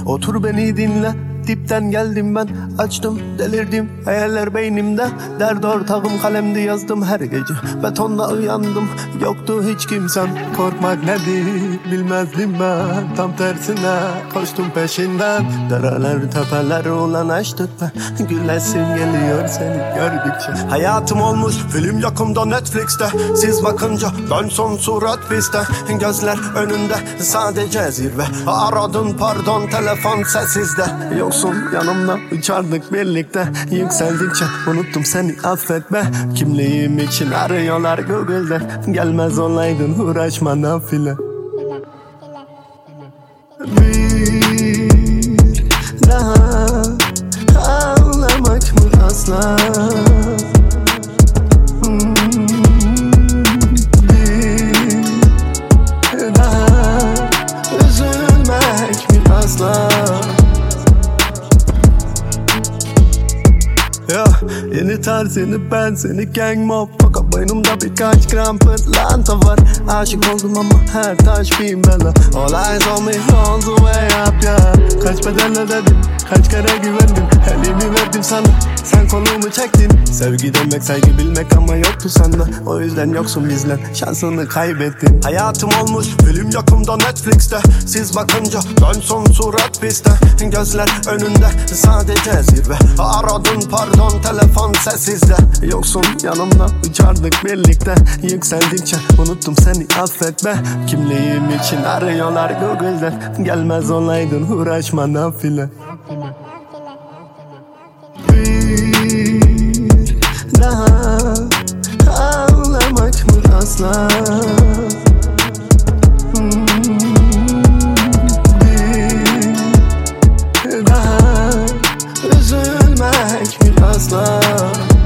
Otur beni dinle, dipten geldim ben, açtım delirdim hayaller beynimde. Dert ortağım kalemdi yazdım her gece, betonda uyandım yoktu hiç kimsem. Korkmak nedir bilmezdim ben, tam tersine koştum peşinden. Dereler tepeler ulan açtık ben, gülesim geliyor seni gördükçe. Hayatım olmuş film yakında Netflix'te, siz bakınca dön son surat bizde. Gözler önünde sadece zirve, aradın pardon telefon sessizde. Yoksun yanımda uçardık birlikte, yükseldikçe unuttum seni affetme. Kimliğim için arıyorlar Google'de, gelmez olaydın uğraşma nafile. Bir daha ağlamak mı asla? Bir daha üzülmek mi asla? Ya, yeni tarz yeni ben seni gang mob, fakat boynumda birkaç gram pırlanta var. Aşık oldum ama her taş bin bela. All eyes on me all the way up ya. Kaç bedel ödedim, kaç kere güvendim, elimi verdim sana, sen kolumu çektin. Sevgi demek saygı bilmek ama yoktu sende, o yüzden yoksun bizden, şansını kaybettin. Hayatım olmuş film yakında Netflix'te, siz bakınca dön son surat bizde. Gözler önünde sadece zirve, aradın pardon telefon sessizde. Yoksun yanımda uçardık birlikte, yükseldikçe unuttum seni affetme. Kimliğim için arıyorlar Google'de, gelmez olaydın uğraşma nafile. Bir daha ağlamak mı asla? Bir daha üzülmek mi asla?